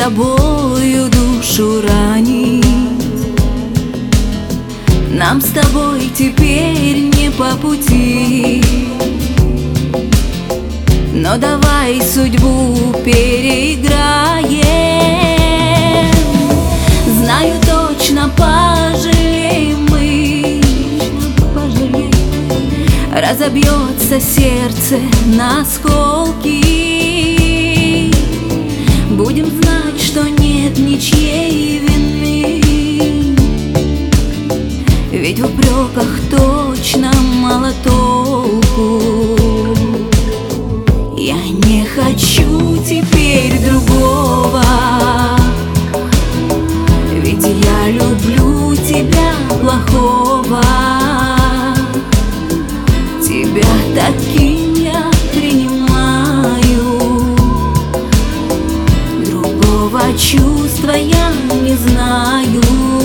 тобою душу ранить. Нам с тобой теперь не по пути, но давай судьбу переиграем. Знаю точно, пожалеем мы, разобьется сердце на осколки. Будем знать, что нет ничьей вины, ведь в упреках точно мало толку. Я не хочу теперь другого, ведь я люблю тебя плохого. Тебя таким я принимаю, другого чувства я не знаю.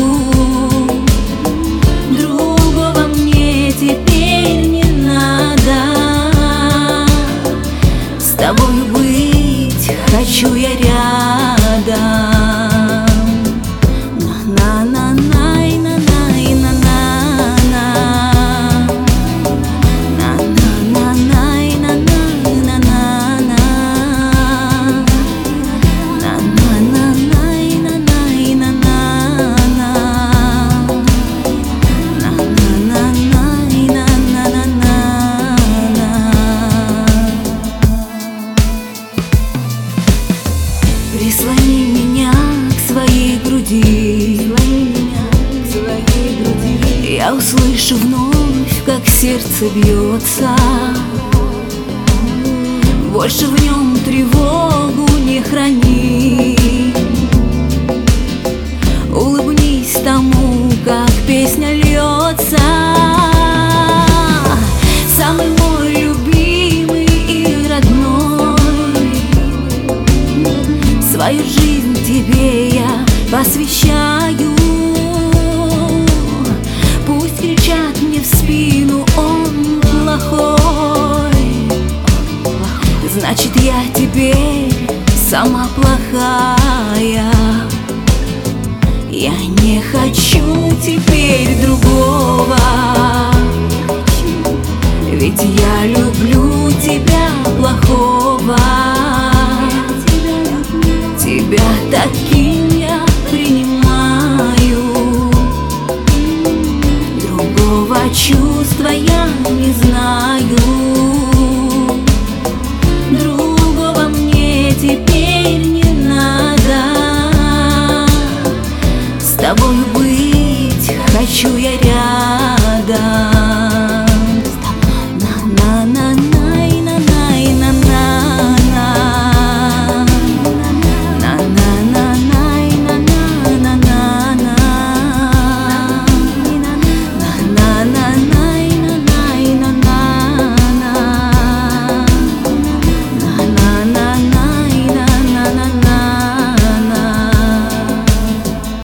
Другого мне теперь не надо, с тобою быть хочу я рядом. Прислони меня к своей груди, я услышу вновь, как сердце бьется. Больше в нем тревогу не храни. Улыбнись тому, как песня льется. Самый мой любимый и родной, свою жизнь тебе я посвящаю. Пусть кричат мне в спину: он плохой, значит я теперь сама плохая. Я не хочу теперь другого, ведь я люблю тебя плохого. Тебя таким я принимаю, другого чувства я не знаю.